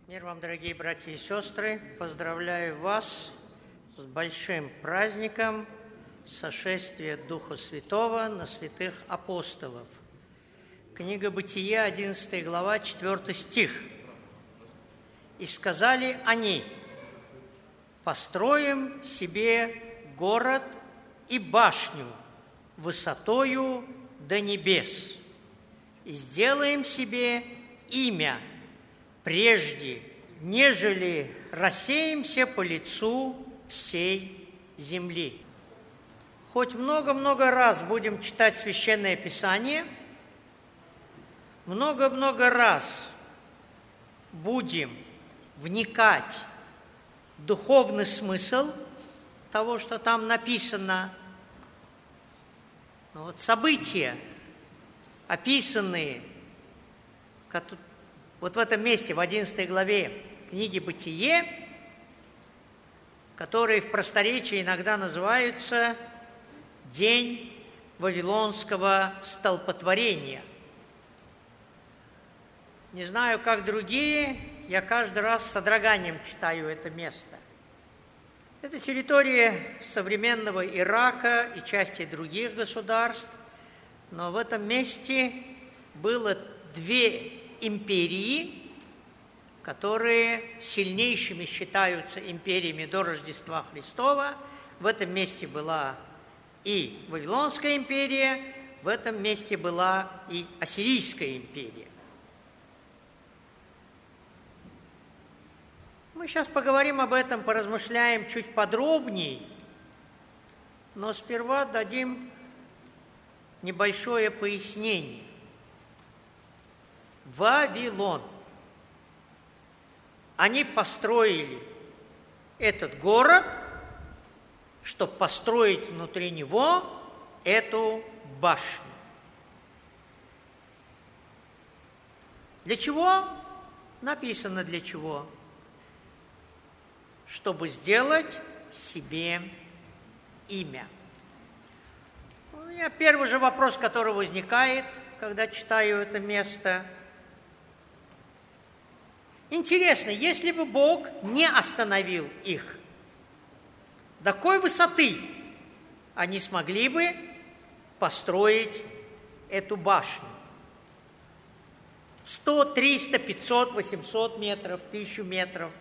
Мир вам, дорогие братья и сестры! Поздравляю вас с большим праздником сошествия Духа Святого на святых апостолов. Книга Бытия, 11 глава, 4 стих. «И сказали они: построим себе город и башню высотою до небес, и сделаем себе имя, прежде нежели рассеемся по лицу всей земли». Хоть много-много раз будем читать Священное Писание, много-много раз будем вникать в духовный смысл того, что там написано. Но вот события, описанные вот в этом месте, в 11 главе книги «Бытие», которые в просторечии иногда называются «День Вавилонского столпотворения». Не знаю, как другие, я каждый раз с содроганием читаю это место. Это территория современного Ирака и части других государств, но в этом месте было две империи, которые сильнейшими считаются империями до Рождества Христова. В этом месте была и Вавилонская империя, в этом месте была и Ассирийская империя. Мы сейчас поговорим об этом, поразмышляем чуть подробнее, но сперва дадим небольшое пояснение. Вавилон. Они построили этот город, чтобы построить внутри него эту башню. Для чего? Написано для чего. Чтобы сделать себе имя. У меня первый же вопрос, который возникает, когда читаю это место. Интересно, если бы Бог не остановил их, до какой высоты они смогли бы построить эту башню? 100, 300, 500, 800 метров, 1000 метров.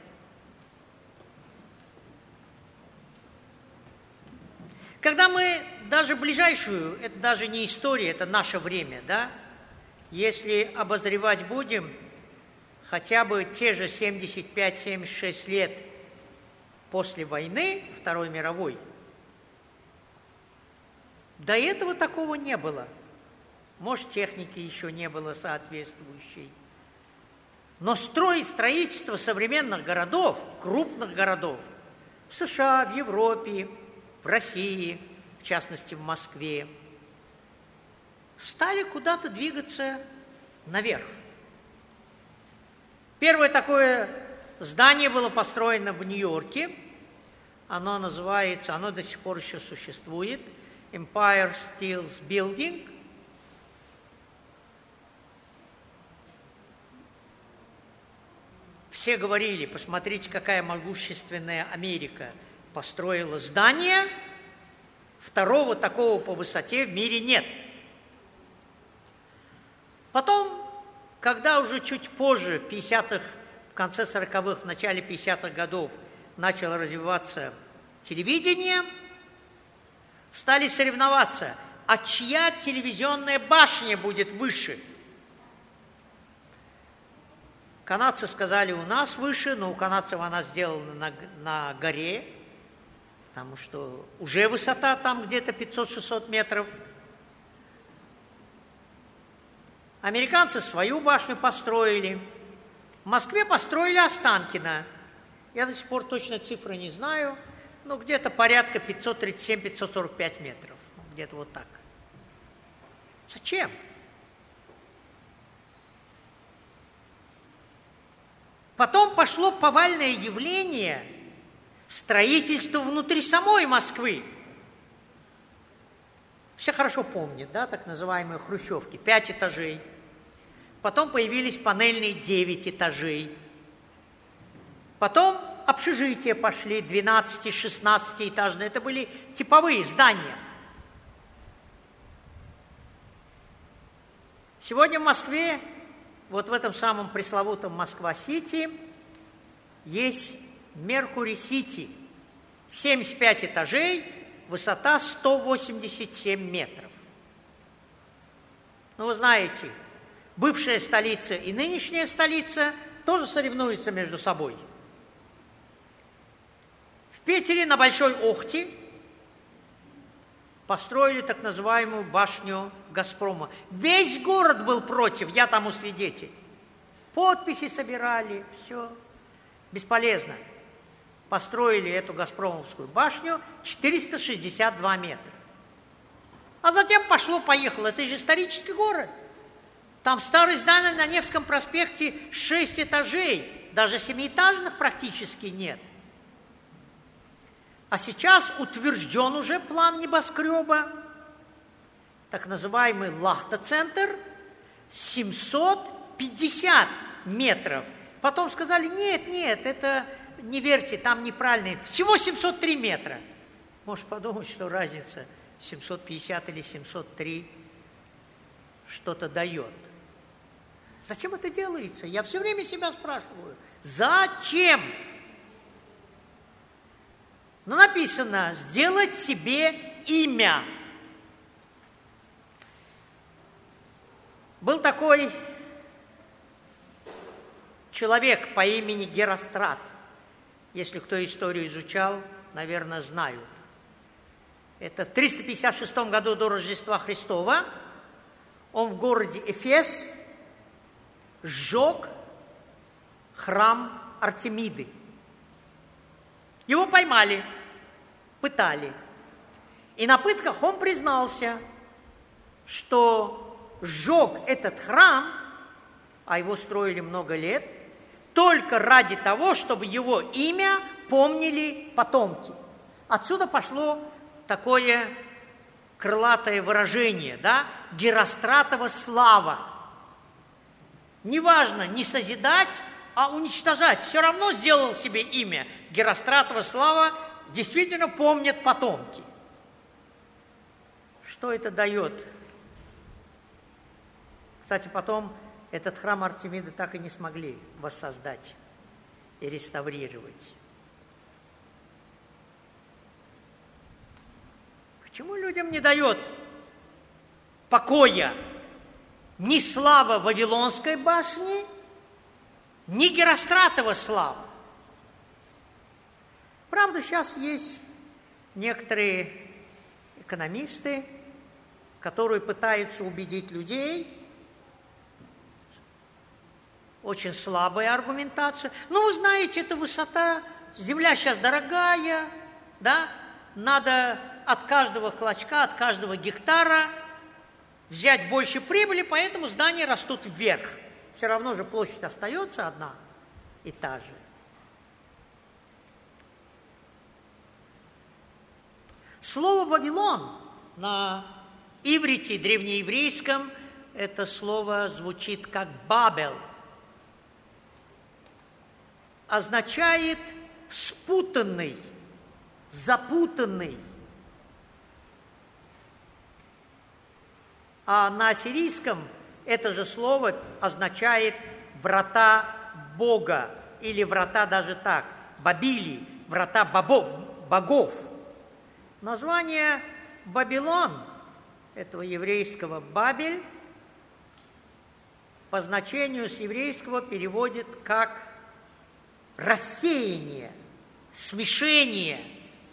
Когда мы даже ближайшую, это даже не история, это наше время, да? Если обозревать будем, хотя бы те же 75-76 лет после войны, Второй мировой, до этого такого не было. Может, техники еще не было соответствующей. Но строительство современных городов, крупных городов, в США, в Европе, в России, в частности, в Москве, стали куда-то двигаться наверх. Первое такое здание было построено в Нью-Йорке. Оно называется, оно до сих пор еще существует, Empire State Building. Все говорили, посмотрите, какая могущественная Америка построила здание, второго такого по высоте в мире нет. Потом, когда уже чуть позже, в 50-х, в конце 40-х, в начале 50-х годов начало развиваться телевидение, стали соревноваться, а чья телевизионная башня будет выше. Канадцы сказали, у нас выше, но у канадцев она сделана на горе, потому что уже высота там где-то 500-600 метров. Американцы свою башню построили. В Москве построили Останкино. Я до сих пор точно цифры не знаю, но где-то порядка 537-545 метров. Где-то вот так. Зачем? Потом пошло повальное явление строительства внутри самой Москвы. Все хорошо помнят, да, так называемые хрущевки, 5 этажей. Потом появились панельные 9 этажей. Потом общежития пошли, 12-16-этажные. Это были типовые здания. Сегодня в Москве, вот в этом самом пресловутом Москва-Сити, есть Меркури-Сити. 75 этажей, высота 187 метров. Ну, вы знаете, бывшая столица и нынешняя столица тоже соревнуются между собой. В Питере на Большой Охте построили так называемую башню «Газпрома». Весь город был против, я тому свидетель. Подписи собирали, все. Бесполезно. Построили эту «Газпромовскую» башню 462 метра. А затем пошло-поехало. Это же исторический город. Там старые здания на Невском проспекте 6 этажей. Даже 7-этажных практически нет. А сейчас утвержден уже план небоскреба, так называемый Лахта-центр, 750 метров. Потом сказали, нет, это не верьте, там неправильно, всего 703 метра. Можешь подумать, что разница 750 или 703 что-то дает. Зачем это делается? Я все время себя спрашиваю. Зачем? Но написано, сделать себе имя. Был такой человек по имени Герострат. Если кто историю изучал, наверное, знают. Это в 356 году до Рождества Христова он в городе Эфес сжег храм Артемиды. Его поймали, пытали. И на пытках он признался, что сжег этот храм, а его строили много лет, только ради того, чтобы его имя помнили потомки. Отсюда пошло такое крылатое выражение, да, Геростратова слава. Неважно не созидать, а уничтожать. Все равно сделал себе имя. Геростратова слава действительно помнят потомки. Что это дает? Кстати, потом этот храм Артемиды так и не смогли воссоздать и реставрировать. Почему людям не дает покоя ни слава Вавилонской башни, ни Геростратова слава? Правда, сейчас есть некоторые экономисты, которые пытаются убедить людей, очень слабая аргументация. Ну, вы знаете, это высота, земля сейчас дорогая, да, надо от каждого клочка, от каждого гектара взять больше прибыли, поэтому здания растут вверх. Все равно же площадь остается одна и та же. Слово «Вавилон» на иврите, древнееврейском, это слово звучит как «бабел», означает спутанный, запутанный. А на ассирийском это же слово означает врата Бога, или врата даже так, Бабили, врата богов. Название Вавилон, этого еврейского Бабель, по значению с еврейского переводит как рассеяние, смешение.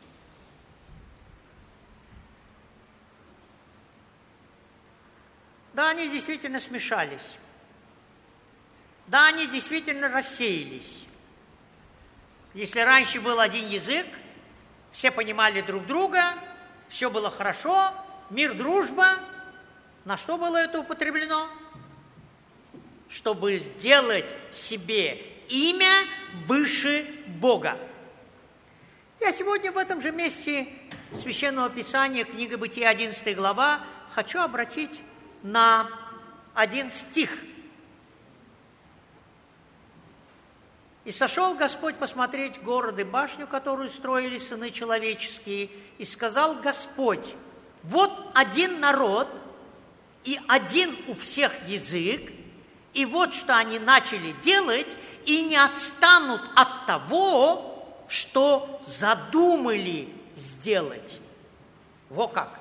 Да, они действительно смешались. Да, они действительно рассеялись. Если раньше был один язык, все понимали друг друга, все было хорошо, мир, дружба, на что было это употреблено? Чтобы сделать себе имя выше Бога. Я сегодня в этом же месте Священного Писания, книга Бытия, 11 глава, хочу обратить на один стих. И сошел Господь посмотреть город и башню, которую строили сыны человеческие, и сказал Господь: вот один народ, и один у всех язык, и вот что они начали делать, и не отстанут от того, что задумали сделать. Во как!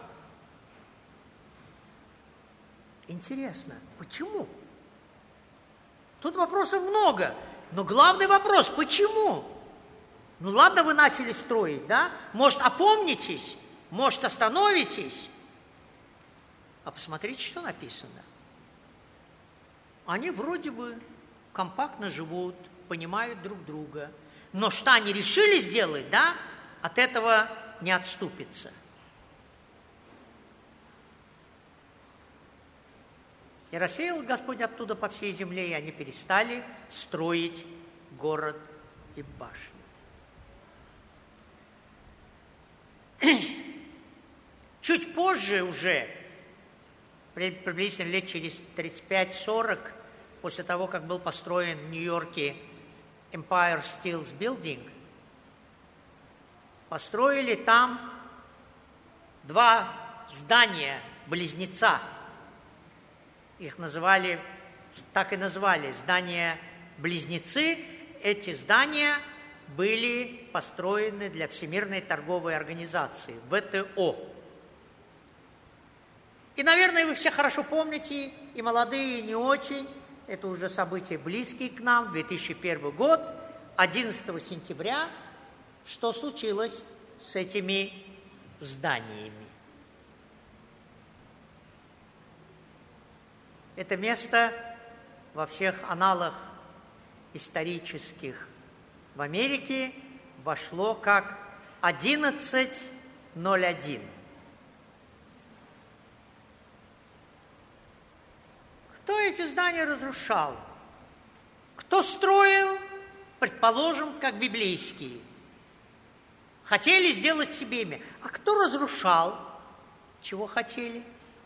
Интересно, почему? Тут вопросов много, но главный вопрос – почему? Ну ладно, вы начали строить, да? Может, опомнитесь, может, остановитесь. А посмотрите, что написано. Они вроде бы компактно живут, понимают друг друга, но что они решили сделать, да, от этого не отступится. И рассеял Господь оттуда по всей земле, и они перестали строить город и башню. Чуть позже уже, приблизительно лет через 35-40, после того, как был построен в Нью-Йорке Empire State Building, построили там два здания-близнеца. Их называли, так и назвали, здания-близнецы. Эти здания были построены для Всемирной торговой организации, ВТО. И, наверное, вы все хорошо помните, и молодые, и не очень, это уже события близкие к нам, 2001 год, 11 сентября, что случилось с этими зданиями. Это место во всех аналах исторических в Америке вошло как 1101. Кто эти здания разрушал? Кто строил, предположим, как библейские? Хотели сделать себе имя. А кто разрушал? Чего хотели?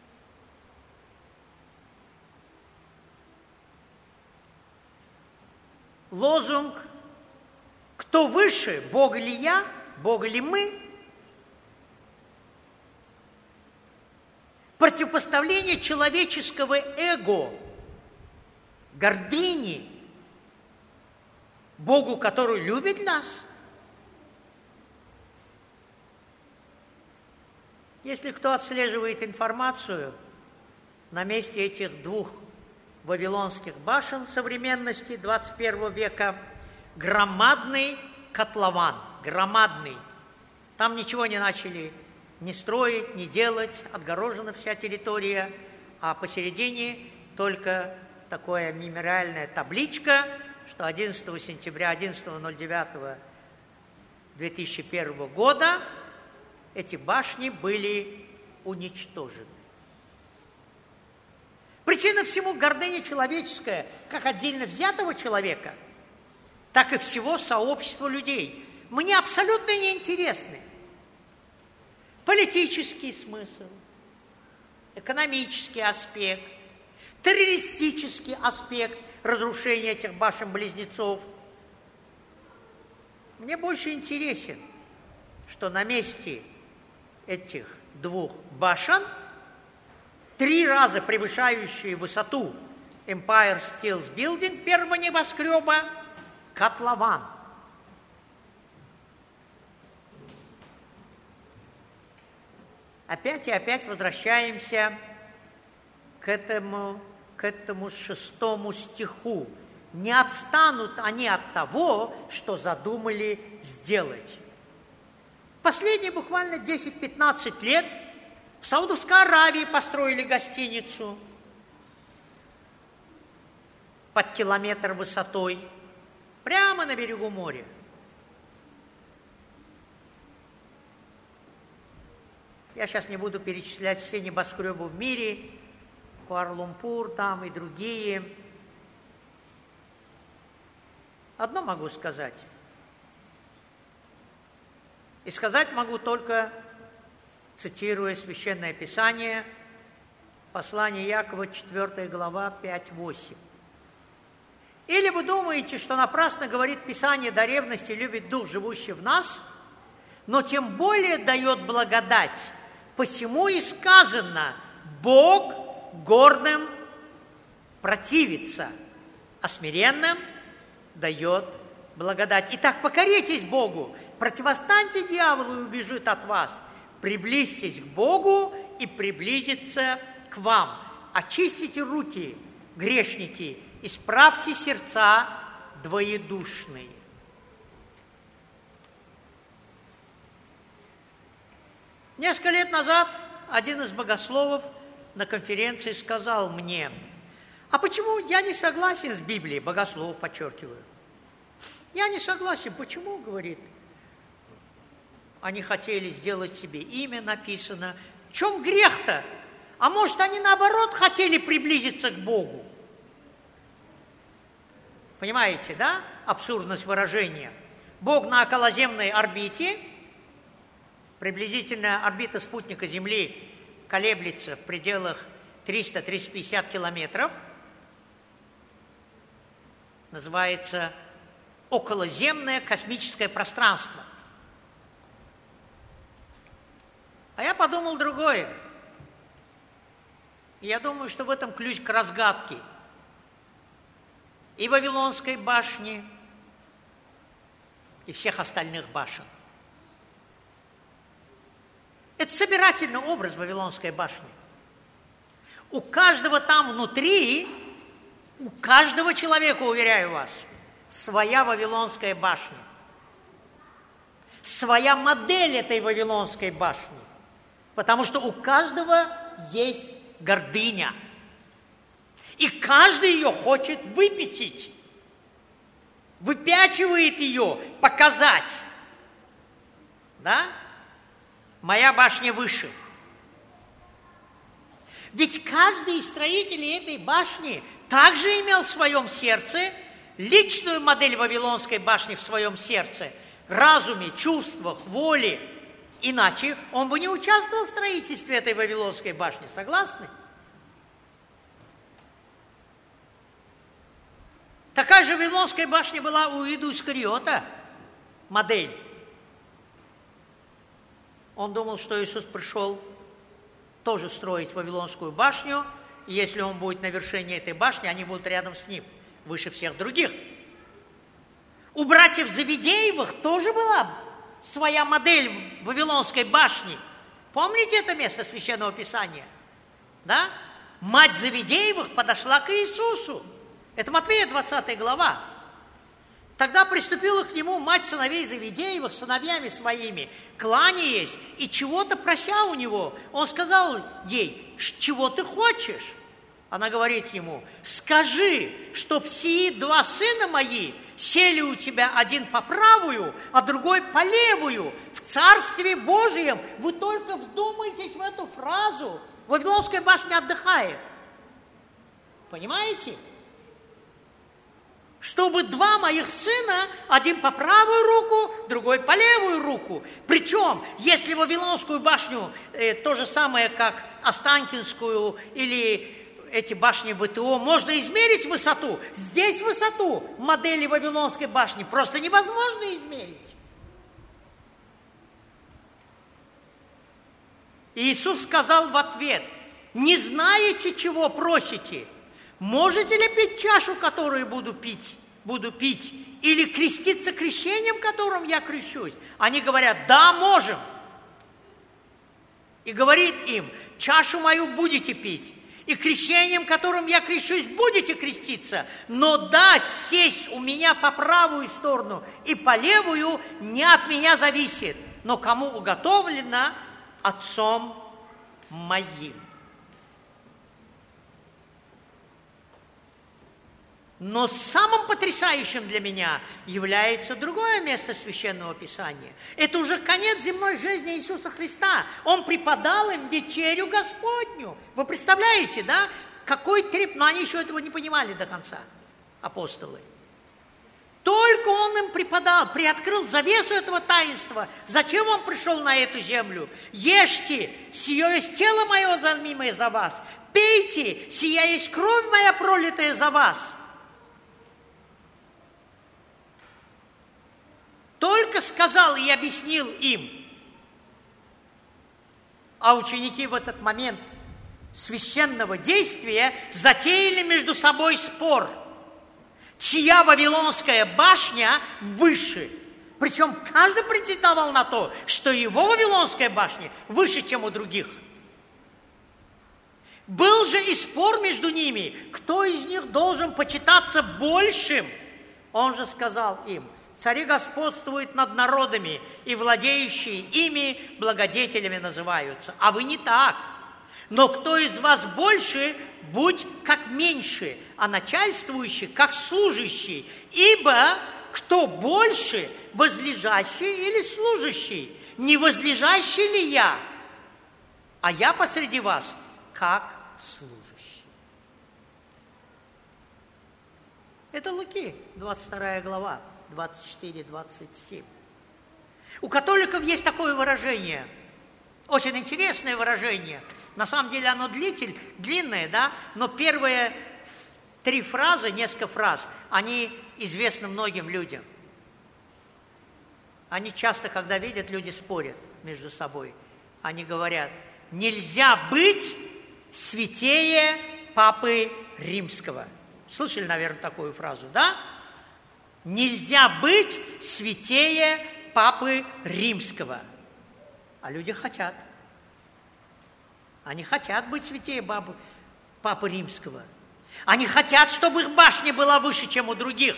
Лозунг «Кто выше, Бог или я, Бог или мы?» Противопоставление человеческого эго, гордыни Богу, который любит нас. Если кто отслеживает информацию, на месте этих двух вавилонских башен современности 21 века громадный котлован, громадный. Там ничего не начали ни строить, ни делать, отгорожена вся территория, а посередине только такая мемориальная табличка, что 11 сентября 11.09.2001 года эти башни были уничтожены. Причина всему гордыня человеческая, как отдельно взятого человека, так и всего сообщества людей. Мне абсолютно неинтересны политический смысл, экономический аспект, террористический аспект разрушения этих башен-близнецов. Мне больше интересен, что на месте этих двух башен, 3 раза превышающие высоту Empire State Building, первого небоскреба, котлован. Опять и опять возвращаемся к этому 6 стиху. Не отстанут они от того, что задумали сделать. Последние буквально 10-15 лет в Саудовской Аравии построили гостиницу под километр высотой, прямо на берегу моря. Я сейчас не буду перечислять все небоскребы в мире, Куала-Лумпур там и другие. Одно могу сказать. И сказать могу только, цитируя Священное Писание, послание Якова, 4 глава, 5-8. Или вы думаете, что напрасно говорит Писание, до ревности любит Дух, живущий в нас, но тем более дает благодать. Посему и сказано, Бог гордым противится, а смиренным дает благодать. Итак, покоритесь Богу, противостаньте дьяволу и убежит от вас. Приблизьтесь к Богу и приблизится к вам. Очистите руки, грешники, исправьте сердца двоедушные. Несколько лет назад один из богословов на конференции сказал мне: а почему я не согласен с Библией? Богослов, подчеркиваю. Я не согласен. Почему, говорит? Они хотели сделать себе имя, написано. В чем грех-то? А может, они наоборот хотели приблизиться к Богу? Понимаете, да? Абсурдность выражения. Бог на околоземной орбите, приблизительно орбита спутника Земли колеблется в пределах 300-350 километров. Называется околоземное космическое пространство. А я подумал другое. Я думаю, что в этом ключ к разгадке и Вавилонской башни, и всех остальных башен. Это собирательный образ Вавилонской башни. У каждого там внутри, у каждого человека, уверяю вас, своя Вавилонская башня. Своя модель этой Вавилонской башни. Потому что у каждого есть гордыня. И каждый ее хочет выпятить. Выпячивает ее, показать. Да? Моя башня выше. Ведь каждый из строителей этой башни также имел в своем сердце личную модель Вавилонской башни в своем сердце, разуме, чувствах, воле. Иначе он бы не участвовал в строительстве этой Вавилонской башни. Согласны? Такая же Вавилонская башня была у Иуды Искариота, модель. Он думал, что Иисус пришел тоже строить Вавилонскую башню, и если он будет на вершине этой башни, они будут рядом с ним, выше всех других. У братьев Завидеевых тоже была своя модель Вавилонской башни. Помните это место Священного Писания? Да? Мать Завидеевых подошла к Иисусу. Это Матфея 20 глава. Тогда приступила к нему мать сыновей Завидеевых, сыновьями своими, кланяясь и чего-то прося у него. Он сказал ей: чего ты хочешь? Она говорит ему: скажи, чтоб сии два сына мои сели у тебя, один по правую, а другой по левую, в Царстве Божием. Вы только вдумайтесь в эту фразу. Вавилонская башня отдыхает. Понимаете? Чтобы два моих сына, один по правую руку, другой по левую руку. Причем, если Вавилонскую башню, то же самое, как Останкинскую или эти башни ВТО, можно измерить высоту. Здесь высоту модели Вавилонской башни просто невозможно измерить. И Иисус сказал в ответ: не знаете, чего просите? Можете ли пить чашу, которую буду пить, или креститься крещением, которым я крещусь? Они говорят: да, можем. И говорит им: чашу мою будете пить, и крещением, которым я крещусь, будете креститься, но дать сесть у меня по правую сторону и по левую не от меня зависит, но кому уготовлено Отцом моим. Но самым потрясающим для меня является другое место Священного Писания. Это уже конец земной жизни Иисуса Христа. Он преподал им вечерю Господню. Вы представляете, да? Какой треп... Но они еще этого не понимали до конца, апостолы. Только Он им преподал, приоткрыл завесу этого таинства. Зачем Он пришел на эту землю? Ешьте, сие есть тело мое, замимое за вас. Пейте, сия есть кровь моя, пролитая за вас. только сказал и объяснил им, а ученики в этот момент священного действия затеяли между собой спор, чья Вавилонская башня выше. Причем каждый претендовал на то, что его Вавилонская башня выше, чем у других. Был же и спор между ними, кто из них должен почитаться большим. Он же сказал им: цари господствуют над народами, и владеющие ими благодетелями называются. А вы не так. Но кто из вас больше, будь как меньше, а начальствующий как служащий. Ибо кто больше, возлежащий или служащий? Не возлежащий ли я? А я посреди вас как служащий. Это Луки, 22 глава, 24-27. У католиков есть такое выражение, очень интересное выражение. На самом деле оно длинное, да, но первые 3 фразы, несколько фраз, они известны многим людям. Они часто, когда видят, люди спорят между собой. Они говорят: нельзя быть святее Папы Римского. Слышали, наверное, такую фразу, да? Нельзя быть святее Папы Римского. А люди хотят. Они хотят быть святее Папы Римского. Они хотят, чтобы их башня была выше, чем у других.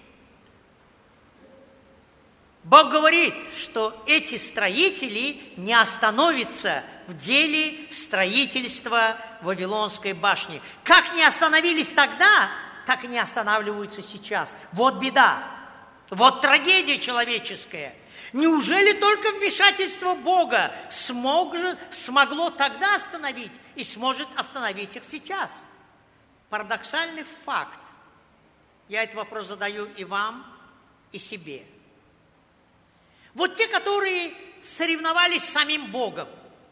Бог говорит, что эти строители не остановятся в деле строительства Вавилонской башни. Как не остановились тогда, так и не останавливаются сейчас. Вот беда, вот трагедия человеческая. Неужели только вмешательство Бога смогло тогда остановить и сможет остановить их сейчас? Парадоксальный факт. Я этот вопрос задаю и вам, и себе. Вот те, которые соревновались с самим Богом,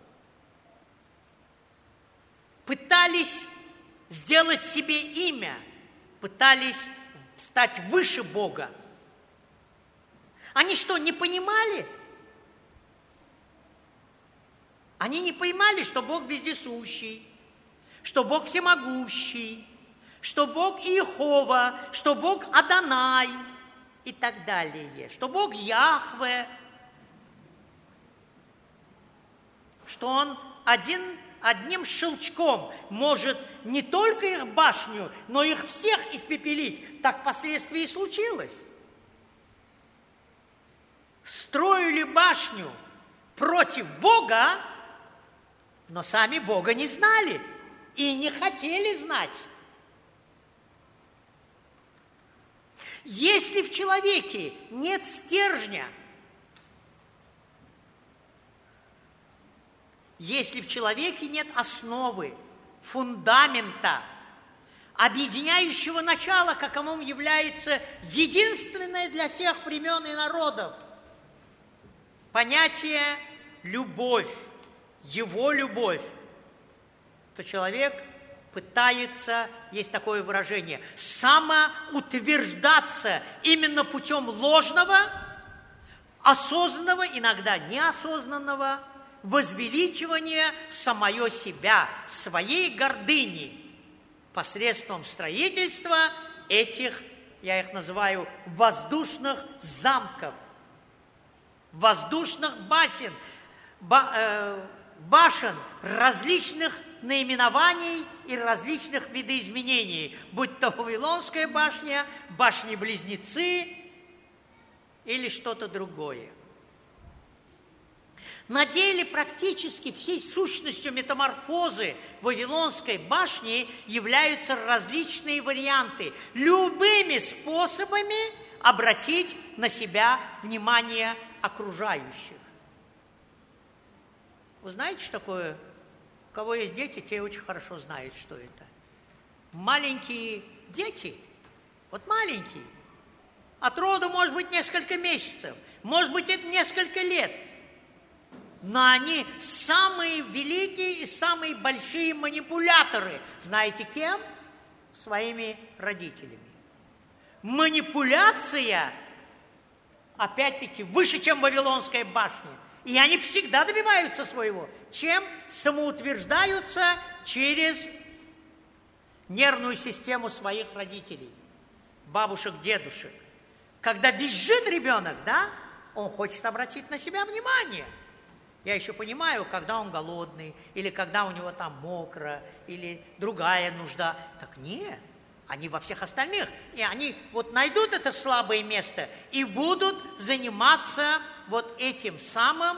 пытались сделать себе имя, пытались стать выше Бога. Они что, не понимали? Они не понимали, что Бог вездесущий, что Бог всемогущий, что Бог Иехова, что Бог Адонай и так далее, что Бог Яхве, что Он одним щелчком может не только их башню, но их всех испепелить. Так впоследствии и случилось. Строили башню против Бога, но сами Бога не знали и не хотели знать. Если в человеке нет стержня, если в человеке нет основы, фундамента, объединяющего начала, каковым является единственное для всех времен и народов понятие «любовь», его любовь, то человек пытается, есть такое выражение, самоутверждаться именно путем ложного, осознанного, иногда неосознанного возвеличивания самого себя, своей гордыни посредством строительства этих, я их называю, воздушных замков, воздушных башен различных наименований и различных видоизменений, будь то Вавилонская башня, башни-близнецы или что-то другое. На деле практически всей сущностью метаморфозы Вавилонской башни являются различные варианты, любыми способами обратить на себя внимание окружающих. Вы знаете, что такое? У кого есть дети, те очень хорошо знают, что это. Маленькие дети, вот маленькие, от роду, может быть, несколько месяцев, может быть, это несколько лет, но они самые великие и самые большие манипуляторы. Знаете кем? Своими родителями. Манипуляция опять-таки, выше, чем Вавилонская башня. И они всегда добиваются своего. Чем? Самоутверждаются через нервную систему своих родителей, бабушек, дедушек. Когда визжит ребенок, да, он хочет обратить на себя внимание. Я еще понимаю, когда он голодный, или когда у него там мокро, или другая нужда. Так нет, они во всех остальных. И они вот найдут это слабое место и будут заниматься вот этим самым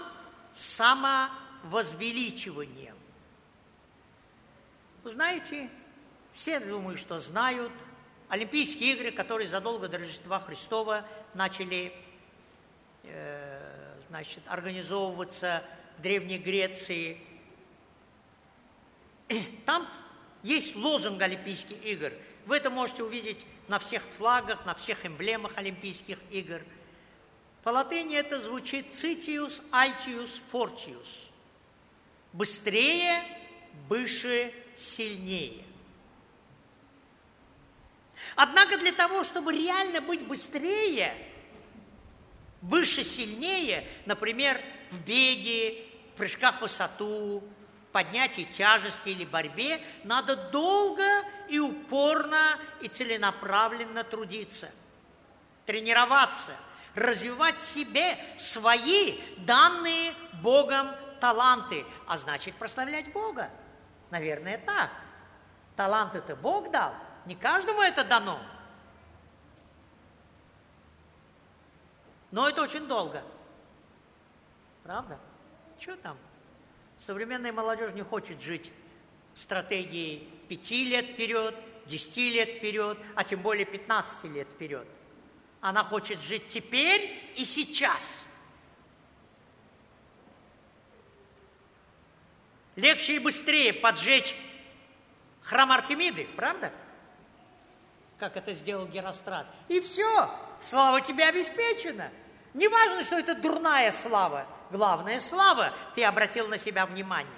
самовозвеличиванием. Вы знаете, все, думаю, что знают, Олимпийские игры, которые задолго до Рождества Христова начали организовываться в Древней Греции. Там есть лозунг Олимпийских игр. Вы это можете увидеть на всех флагах, на всех эмблемах Олимпийских игр. По латыни это звучит «Citius, Altius, Fortius». Быстрее, выше, сильнее. Однако для того, чтобы реально быть быстрее, выше, сильнее, например, в беге, в прыжках в высоту, поднятии тяжести или борьбе, надо долго и упорно и целенаправленно трудиться, тренироваться, развивать в себе свои данные Богом таланты, а значит прославлять Бога. Наверное, так. Талант это Бог дал, не каждому это дано. Но это очень долго. Правда? Что там? Современная молодежь не хочет жить стратегией 5 лет вперед, 10 лет вперед, а тем более 15 лет вперед. Она хочет жить теперь и сейчас. Легче и быстрее поджечь храм Артемиды, правда? Как это сделал Герострат. И все, слава тебе обеспечена. Не важно, что это дурная слава. Главное, слава, ты обратил на себя внимание.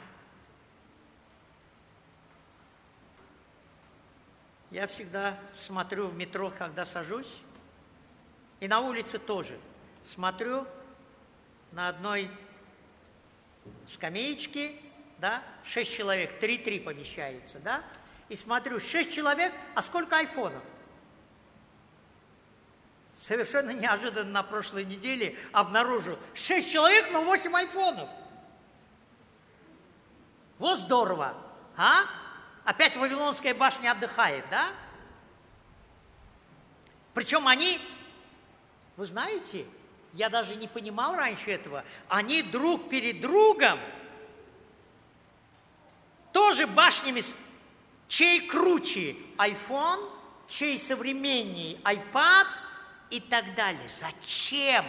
Я всегда смотрю в метро, когда сажусь, и на улице тоже. Смотрю на одной скамеечке, да, 6 человек, 3-3 помещается, да, и смотрю, 6 человек, а сколько айфонов? Совершенно неожиданно на прошлой неделе обнаружил 6 человек, но 8 айфонов. Вот здорово, а? Опять Вавилонская башня отдыхает, да? Причем они, вы знаете, я даже не понимал раньше этого, они друг перед другом тоже башнями, чей круче iPhone, чей современней iPad и так далее. Зачем?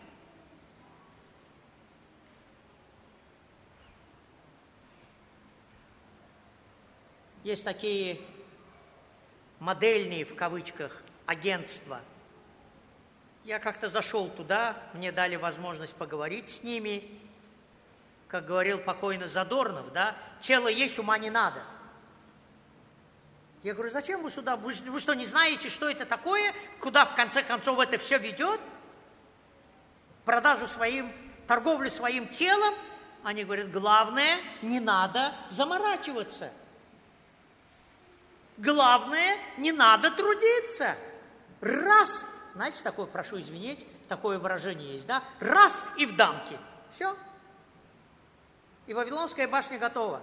Есть такие модельные, в кавычках, агентства. Я как-то зашел туда, мне дали возможность поговорить с ними. Как говорил покойный Задорнов, да, тело есть, ума не надо. Я говорю, зачем вы сюда? Вы что, не знаете, что это такое? Куда, в конце концов, это все ведет? Торговлю своим телом? Они говорят, главное, не надо заморачиваться. Главное, не надо трудиться. Раз, знаете, такое, прошу извинить, такое выражение есть, да? Раз и в дамки. Все. И Вавилонская башня готова.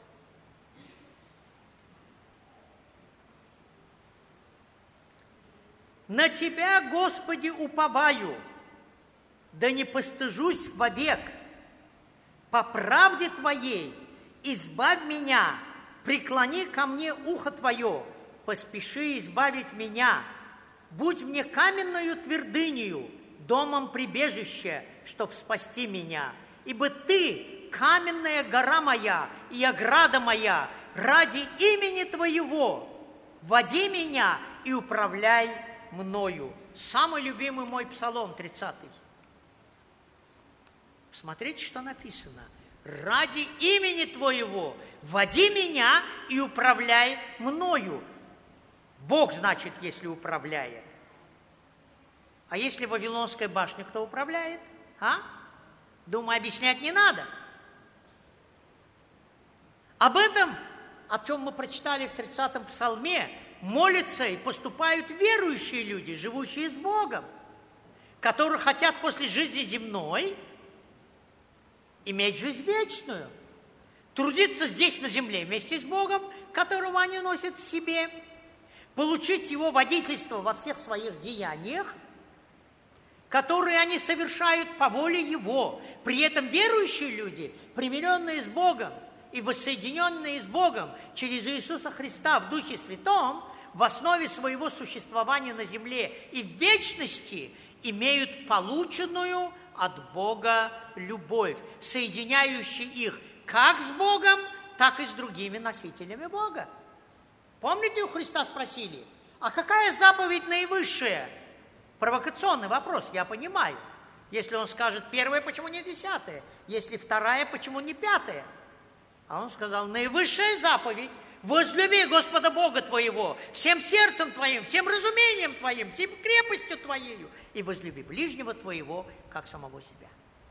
На Тебя, Господи, уповаю, да не постыжусь вовек. По правде Твоей избавь меня, преклони ко мне ухо Твое, поспеши избавить меня. Будь мне каменною твердынею, домом прибежища, чтоб спасти меня. Ибо Ты, каменная гора моя и ограда моя, ради имени Твоего, води меня и управляй мною. Самый любимый мой псалом, 30-й. Смотрите, что написано. Ради имени Твоего води меня и управляй мною. Бог, значит, если управляет. А если Вавилонская башня кто управляет? Думаю, объяснять не надо. Об этом, о чем мы прочитали в 30-м псалме, молятся и поступают верующие люди, живущие с Богом, которые хотят после жизни земной иметь жизнь вечную, трудиться здесь на земле вместе с Богом, которого они носят в себе, получить Его водительство во всех своих деяниях, которые они совершают по воле Его. При этом верующие люди, примиренные с Богом и воссоединенные с Богом через Иисуса Христа в Духе Святом, в основе своего существования на земле и в вечности имеют полученную от Бога любовь, соединяющую их как с Богом, так и с другими носителями Бога. Помните, у Христа спросили, а какая заповедь наивысшая? Провокационный вопрос, я понимаю. Если он скажет первая, почему не 10-я? Если вторая, почему не 5-я? А он сказал, наивысшая заповедь: возлюби Господа Бога твоего всем сердцем твоим, всем разумением твоим, всем крепостью твоею, и возлюби ближнего твоего, как самого себя.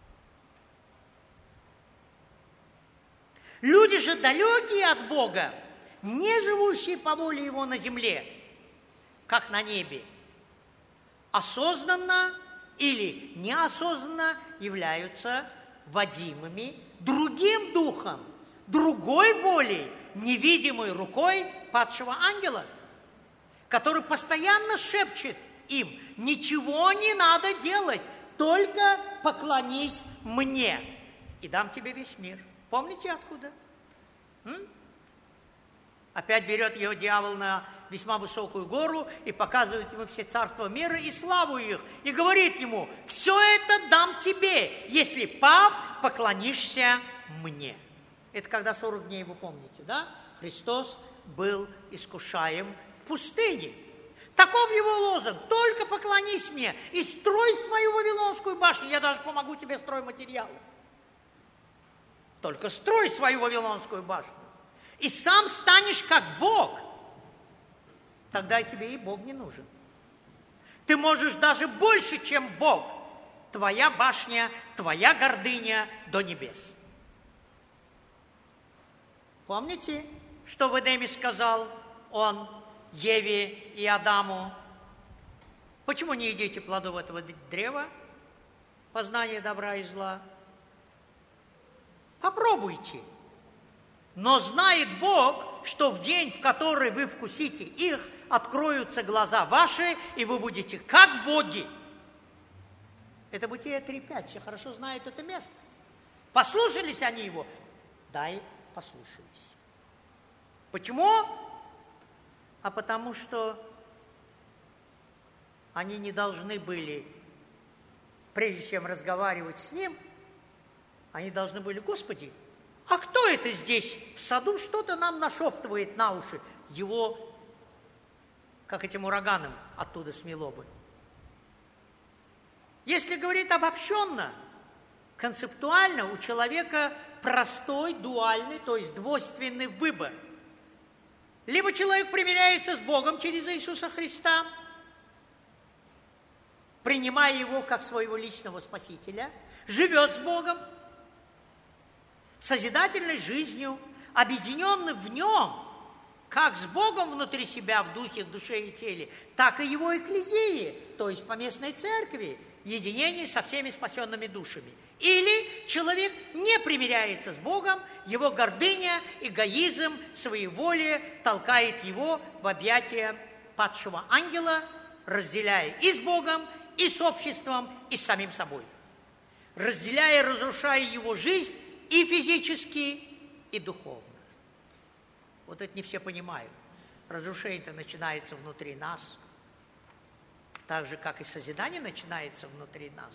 Люди же далекие от Бога, не живущие по воле Его на земле, как на небе, осознанно или неосознанно являются водимыми другим духом, другой волей, невидимой рукой падшего ангела, который постоянно шепчет им: ничего не надо делать, только поклонись мне, и дам тебе весь мир. Помните откуда? Опять берет его дьявол на весьма высокую гору и показывает ему все царства мира и славу их, и говорит ему: все это дам тебе, если, пап, поклонишься мне. Это когда 40 дней, вы помните, да? Христос был искушаем в пустыне. Таков его лозунг: только поклонись мне и строй свою Вавилонскую башню. Я даже помогу тебе стройматериалы. Только строй свою Вавилонскую башню. И сам станешь как Бог. Тогда тебе и Бог не нужен. Ты можешь даже больше, чем Бог. Твоя башня, твоя гордыня до небес. Помните, что в Эдеме сказал он Еве и Адаму? Почему не едите плодов этого древа? Познание добра и зла. Попробуйте. Но знает Бог, что в день, в который вы вкусите их, откроются глаза ваши, и вы будете как боги. Это Бытие 3:5. Все хорошо знают это место. Послушались они его? Да, и послушались. Почему? А потому что они не должны были, прежде чем разговаривать с ним, они должны были: Господи, а кто это здесь в саду что-то нам нашептывает на уши? Его, как этим ураганом, оттуда смело бы. Если говорить обобщенно, концептуально, у человека простой, дуальный, то есть двойственный выбор. Либо человек примиряется с Богом через Иисуса Христа, принимая Его как своего личного Спасителя, живет с Богом, созидательной жизнью, объединенный в Нем, как с Богом внутри себя, в духе, в душе и теле, так и Его экклезии, то есть поместной церкви, единение со всеми спасенными душами. Или человек не примиряется с Богом, его гордыня, эгоизм, своеволие толкает его в объятия падшего ангела, разделяя и с Богом, и с обществом, и с самим собой. Разделяя и разрушая его жизнь и физически, и духовно. Вот это не все понимают. Разрушение-то начинается внутри нас, так же, как и созидание начинается внутри нас.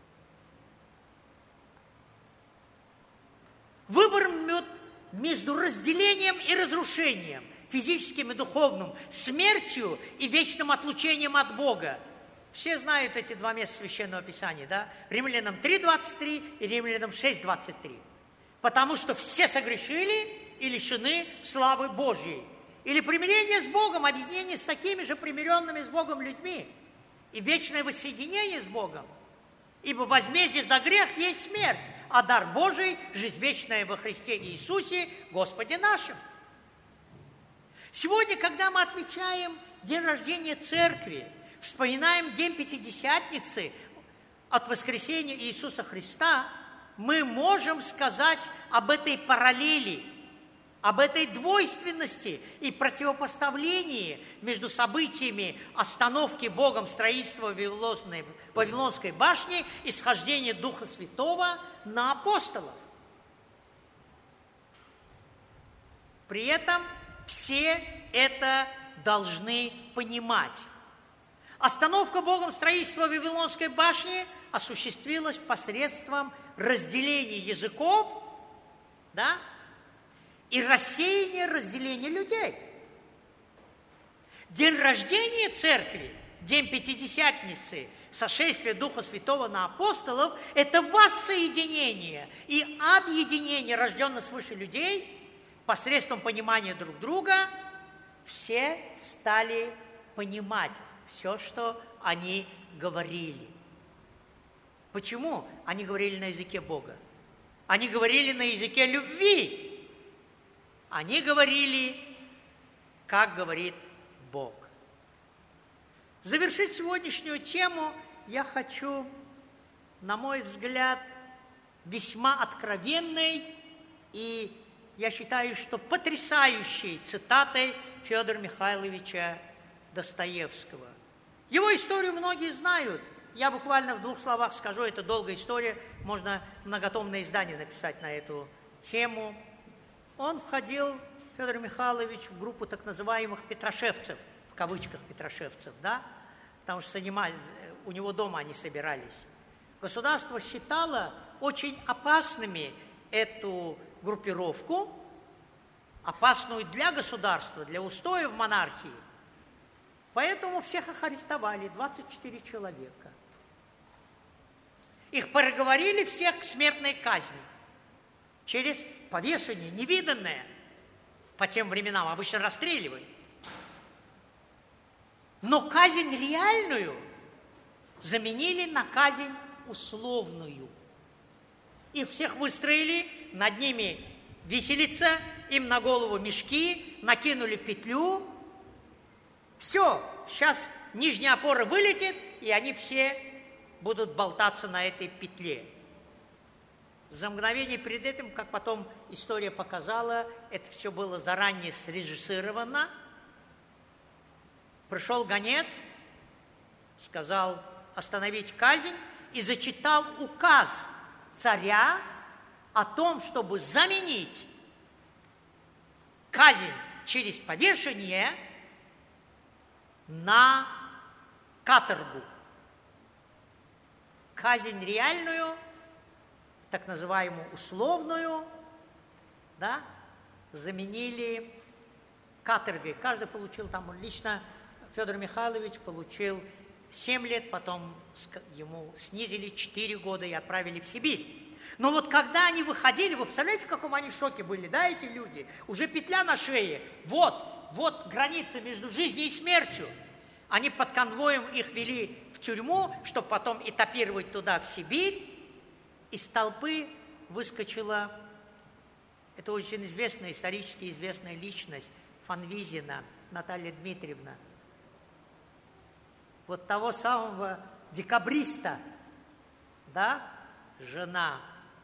Выбор между разделением и разрушением, физическим и духовным, смертью и вечным отлучением от Бога. Все знают эти два места Священного Писания, да? Римлянам 3:23 и Римлянам 6:23. Потому что все согрешили и лишены славы Божьей. Или примирение с Богом, объединение с такими же примиренными с Богом людьми, и вечное воссоединение с Богом. Ибо возмездие за грех есть смерть, а дар Божий – жизнь вечная во Христе Иисусе, Господе нашим. Сегодня, когда мы отмечаем день рождения Церкви, вспоминаем день Пятидесятницы от воскресения Иисуса Христа, мы можем сказать об этой параллели, об этой двойственности и противопоставлении между событиями остановки Богом строительства Вавилонской башни и схождения Духа Святого на апостолов. При этом все это должны понимать. Остановка Богом строительства Вавилонской башни осуществилась посредством разделения языков, да, и рассеяния, разделения людей. День рождения Церкви, день Пятидесятницы, сошествие Духа Святого на апостолов – это воссоединение и объединение рожденных свыше людей посредством понимания друг друга. Все стали понимать все, что они говорили. Почему они говорили на языке Бога? Они говорили на языке любви. Они говорили, как говорит Бог. Завершить сегодняшнюю тему я хочу, на мой взгляд, весьма откровенной и, я считаю, что потрясающей цитатой Федора Михайловича Достоевского. Его историю многие знают. Я буквально в 2 словах скажу, это долгая история, можно многотомное издание написать на эту тему. Он входил, Федор Михайлович, в группу так называемых петрошевцев, в кавычках петрошевцев, да, потому что у него дома они собирались. Государство считало очень опасными эту группировку, опасную для государства, для устоев монархии. Поэтому всех их арестовали, 24 человека. Их приговорили всех к смертной казни через повешение, невиданное по тем временам, обычно расстреливали. Но казнь реальную заменили на казнь условную. Их всех выстроили, над ними виселица, им на голову мешки, накинули петлю. Все, сейчас нижняя опора вылетит, и они все будут болтаться на этой петле. За мгновение перед этим, как потом история показала, это все было заранее срежиссировано. Пришел гонец, сказал остановить казнь и зачитал указ царя о том, чтобы заменить казнь через повешение на каторгу. Казнь реальную, так называемую условную, да, заменили каторгой. Каждый получил там, лично Федор Михайлович получил 7 лет, потом ему снизили 4 года и отправили в Сибирь. Но вот когда они выходили, вы представляете, в каком они шоке были, да, эти люди? Уже петля на шее, вот граница между жизнью и смертью. Они под конвоем их вели в тюрьму, чтобы потом этапировать туда, в Сибирь. Из толпы выскочила, это очень известная, исторически известная личность, Фанвизина Наталья Дмитриевна. Вот того самого декабриста, да, жена.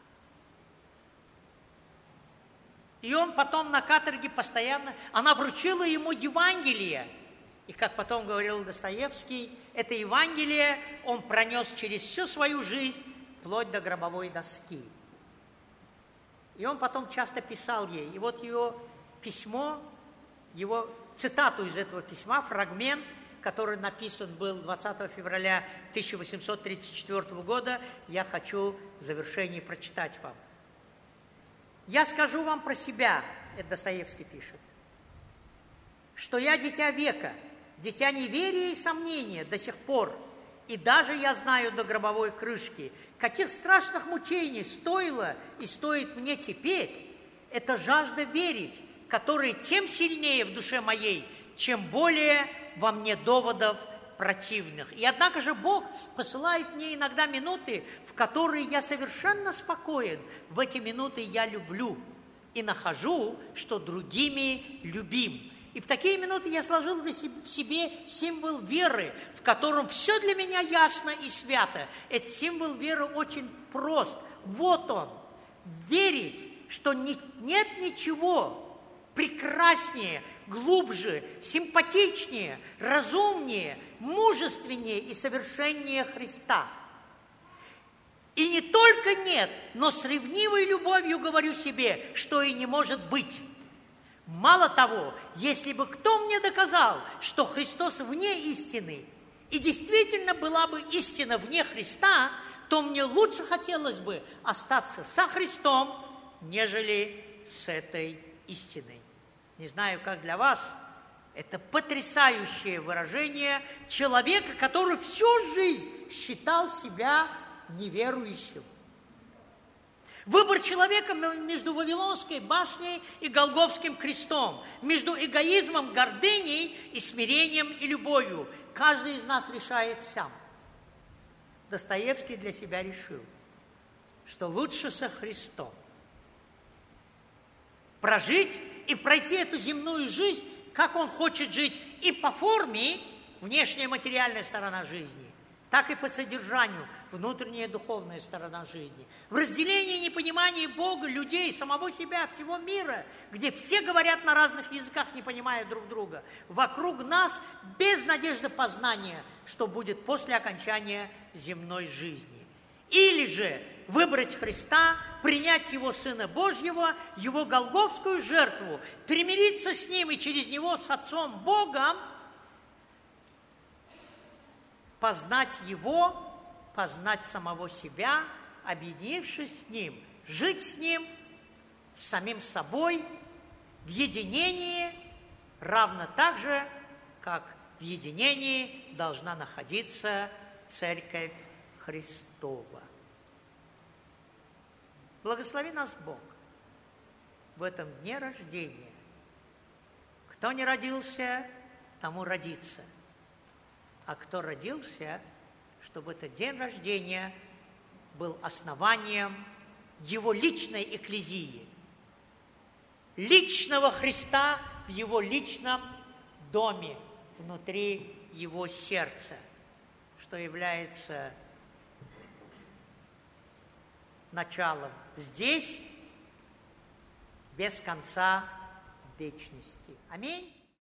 И он потом на каторге постоянно, она вручила ему Евангелие. И как потом говорил Достоевский, это Евангелие он пронес через всю свою жизнь, вплоть до гробовой доски. И он потом часто писал ей. И вот ее письмо, его цитату из этого письма, фрагмент, который написан был 20 февраля 1834 года, я хочу в завершении прочитать вам. «Я скажу вам про себя», это Достоевский пишет, «что я дитя века, дитя неверия и сомнения до сих пор, и даже я знаю до гробовой крышки, каких страшных мучений стоило и стоит мне теперь эта жажда верить, которая тем сильнее в душе моей, чем более во мне доводов противных. И однако же Бог посылает мне иногда минуты, в которые я совершенно спокоен. В эти минуты я люблю и нахожу, что другими любим. И в такие минуты я сложил в себе символ веры, в котором все для меня ясно и свято. Этот символ веры очень прост. Вот он. Верить, что нет ничего прекраснее, глубже, симпатичнее, разумнее, мужественнее и совершеннее Христа. И не только нет, но с ревнивой любовью говорю себе, что и не может быть. Мало того, если бы кто мне доказал, что Христос вне истины, и действительно была бы истина вне Христа, то мне лучше хотелось бы остаться со Христом, нежели с этой истиной. Не знаю, как для вас, это потрясающее выражение человека, который всю жизнь считал себя неверующим. Выбор человека между Вавилонской башней и Голгофским крестом, между эгоизмом, гордыней и смирением и любовью. Каждый из нас решает сам. Достоевский для себя решил, что лучше со Христом прожить и пройти эту земную жизнь, как он хочет жить и по форме, внешняя материальная сторона жизни, так и по содержанию, внутренняя духовная сторона жизни. В разделении и непонимании Бога, людей, самого себя, всего мира, где все говорят на разных языках, не понимая друг друга. Вокруг нас без надежды познания, что будет после окончания земной жизни. Или же выбрать Христа, принять Его Сына Божьего, Его голгофскую жертву, примириться с Ним и через Него с Отцом Богом, познать Его, познать самого себя, объединившись с Ним, жить с Ним, с самим собой, в единении, равно так же, как в единении должна находиться Церковь Христова. Благослови нас Бог в этом дне рождения. Кто не родился, тому родится. А кто родился, чтобы этот день рождения был основанием его личной экклезии, личного Христа в его личном доме, внутри его сердца, что является началом здесь, без конца вечности. Аминь.